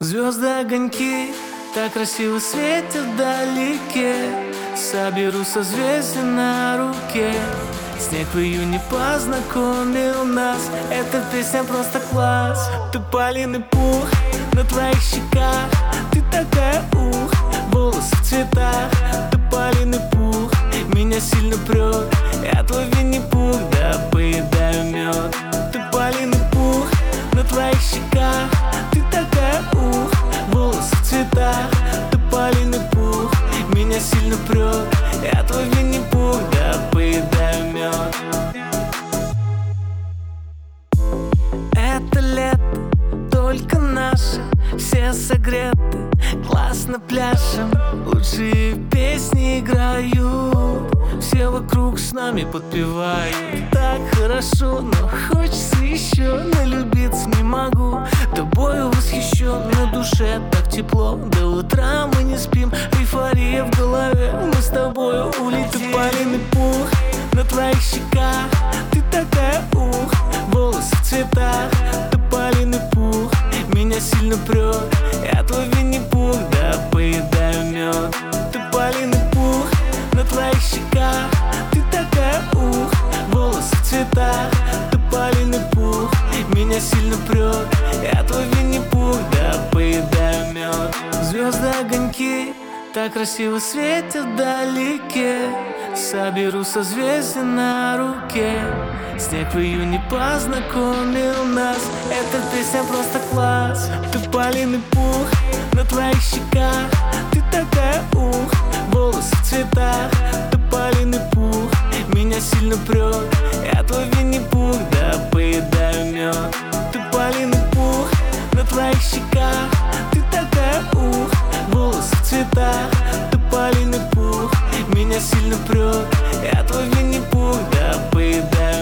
Звезды, огоньки так красиво светят вдалеке. Соберу созвездия на руке. Снег в июне познакомил нас. Эта песня просто класс. Тополиный пух на твоих щеках. Ты такая ух, волосы в цветах. Тополиный пух меня сильно прет. Я твой Винни-Пух, да поедаю мед. Тополиный пух на твоих щеках. Ты такая ух, волосы в цветах. Тополиный пух меня сильно прет. Я твой Винни-Пух, да поедаю мед. Это лето, только наше, все согреты, классно пляшем, лучшие песни играют, все вокруг с нами подпевают. Так хорошо, но хочется еще, налюбиться не могу. Тобою восхищен, на душе так тепло, до утра мы не спим, эйфория в голове, мы с тобою улетим. Тополиный пух на твоих щеках. Ты такая ух, волосы в цветах. Тополиный пух меня сильно прет. Я твой Винни-Пух, да поедаю мед. Тополиный пух на твоих щеках. Ты такая ух, волосы в цветах. Тополиный пух меня сильно прет. Я твой Винни-Пух, да поедаю мед. Звезды, огоньки так красиво светят вдалеке. Соберу созвездия на руке. Снег в июне познакомил нас. Эта песня просто класс. Тополиный пух на твоих щеках. Ты такая ух, волосы в цветах. Тополиный пух меня сильно прет. Я твой Винни-Пух, да поедаю мед. Тополиный пух на твоих щеках. Ты такая ух, волосы в цветах. Тополиный пух меня сильно прет. Я твой Винни-Пух, да поедаю